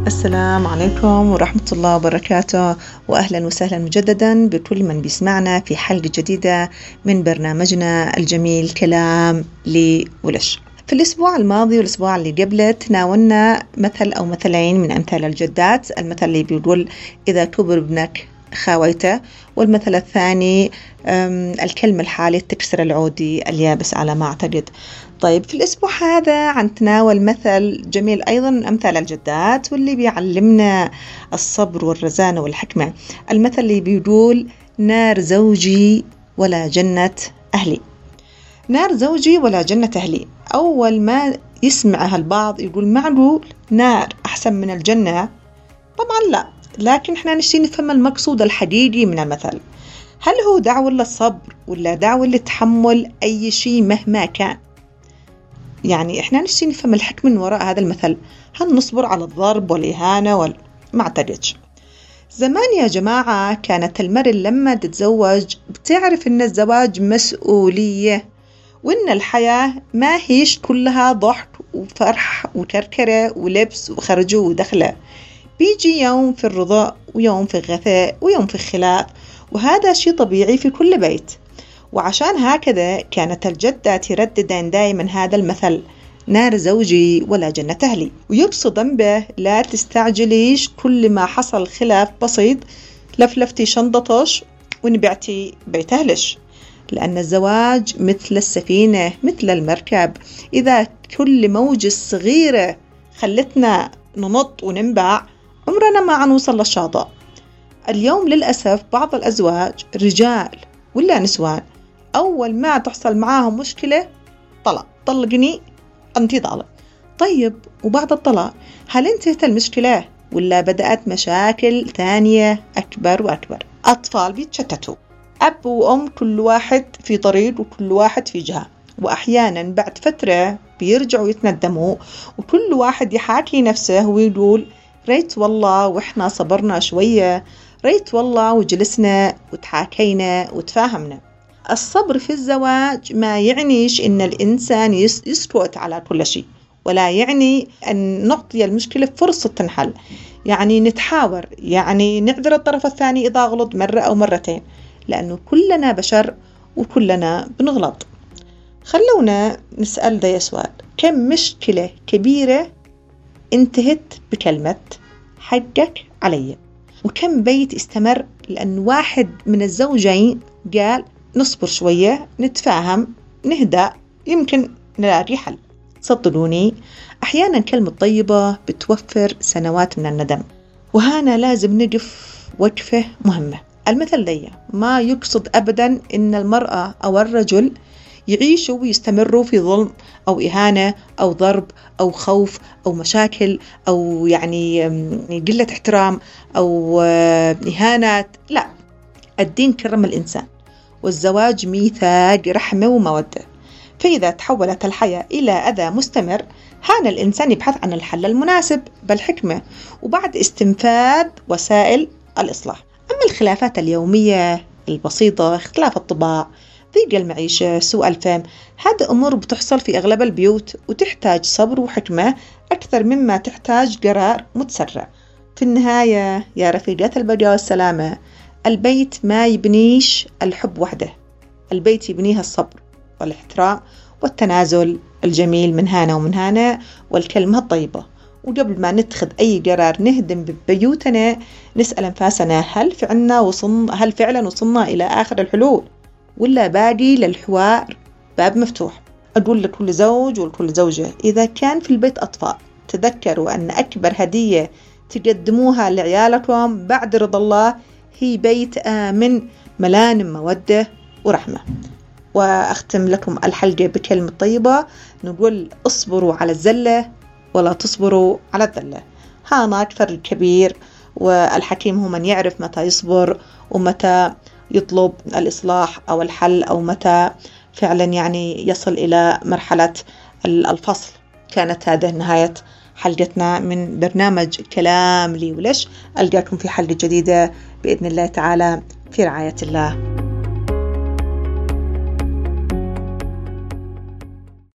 السلام عليكم ورحمة الله وبركاته، وأهلا وسهلا مجددا بكل من بيسمعنا في حلقة جديدة من برنامجنا الجميل كلام لي ولش. في الأسبوع الماضي والأسبوع اللي قبله تناولنا مثل أو مثلين من أمثال الجدات. المثل اللي بيقول إذا كبر ابنك خاويته، والمثل الثاني الكلمة الحالية تكسر العودي اليابس على ما أعتقد. طيب في الأسبوع هذا هنتناول مثل جميل أيضا أمثال الجدات، واللي بيعلمنا الصبر والرزانة والحكمة. المثل اللي بيقول نار زوجي ولا جنة أهلي. نار زوجي ولا جنة أهلي، أول ما يسمعها البعض يقول معقول نار أحسن من الجنة؟ طبعا لا، لكن احنا نشتي نفهم المقصود الحقيقي من المثل. هل هو دعوة للصبر ولا دعوة لتحمل أي شيء مهما كان؟ يعني احنا نشتي نفهم الحكمة من وراء هذا المثل. هل نصبر على الضرب والإهانة ما أعتقدش. زمان يا جماعة كانت المرأة لما تتزوج بتعرف إن الزواج مسؤولية، وإن الحياة ما هيش كلها ضحك وفرح وكركرة ولبس وخرجوا ودخلة. بيجي يوم في الرضا ويوم في الغثاء ويوم في الخلاف، وهذا شيء طبيعي في كل بيت. وعشان هكذا كانت الجدة ترددين دائما هذا المثل نار زوجي ولا جنة أهلي، ويقصد به لا تستعجليش، كل ما حصل خلاف بسيط لفلفتي شنطتش ونبعتي بيت أهلش، لأن الزواج مثل السفينة مثل المركب، إذا كل موجة صغيرة خلتنا ننط وننبع عمرنا ما عنوصل للشاطئ. اليوم للأسف بعض الأزواج رجال ولا نسوان أول ما تحصل معاهم مشكلة طلقني أنت ضالة. طيب وبعد الطلاق هل انتهت المشكلة ولا بدأت مشاكل ثانية أكبر وأكبر؟ أطفال بيتشتتوا، أب وأم كل واحد في طريق وكل واحد في جهة، وأحيانا بعد فترة بيرجعوا يتندموا وكل واحد يحاكي نفسه ويقول ريت والله وإحنا صبرنا شوية، ريت والله وجلسنا وتحاكينا وتفاهمنا. الصبر في الزواج ما يعنيش إن الإنسان يسكت على كل شيء، ولا يعني أن نعطي المشكلة فرصة تنحل. يعني نتحاور، يعني نعذر الطرف الثاني إذا غلط مرة أو مرتين، لأنه كلنا بشر وكلنا بنغلط. خلونا نسأل ده سؤال: كم مشكلة كبيرة انتهت بكلمة حقك علي؟ وكم بيت استمر لأن واحد من الزوجين قال نصبر شوية، نتفاهم، نهدأ، يمكن نلاقي حل. صدقوني أحيانا كلمة طيبة بتوفر سنوات من الندم، وهنا لازم نقف وقفة مهمة. المثل دي ما يقصد أبدا إن المرأة أو الرجل يعيشوا ويستمروا في ظلم أو إهانة أو ضرب أو خوف أو مشاكل أو يعني قلة احترام أو إهانات. لا، الدين كرم الإنسان، والزواج ميثاق رحمة ومودة. فإذا تحولت الحياة إلى أذى مستمر هان الإنسان يبحث عن الحل المناسب بالحكمة وبعد استنفاذ وسائل الإصلاح. أما الخلافات اليومية البسيطة، اختلاف الطباع، ضيق المعيشة، سوء الفهم، هذه أمور بتحصل في أغلب البيوت وتحتاج صبر وحكمة أكثر مما تحتاج قرار متسرع. في النهاية يا رفيقات البقاء والسلامة، البيت ما يبنيش الحب وحده، البيت يبنيها الصبر والاحترام والتنازل الجميل من هنا ومن هنا والكلمة الطيبة. وقبل ما نتخذ أي قرار نهدم ببيوتنا نسأل أنفاسنا هل فعلا وصلنا إلى آخر الحلول ولا باقي للحوار باب مفتوح. أقول لكل زوج ولكل زوجة إذا كان في البيت أطفال تذكروا أن أكبر هدية تقدموها لعيالكم بعد رضا الله هي بيت آمن ملان مودة ورحمة. وأختم لكم الحلقة بكلمة طيبة، نقول اصبروا على الزلة ولا تصبروا على الذلة. هناك فرق كبير، والحكيم هو من يعرف متى يصبر ومتى يطلب الإصلاح أو الحل، أو متى فعلا يعني يصل إلى مرحلة الفصل. كانت هذه نهاية حلقتنا من برنامج كلام لي ولش. ألقاكم في حلقة جديدة بإذن الله تعالى، في رعاية الله.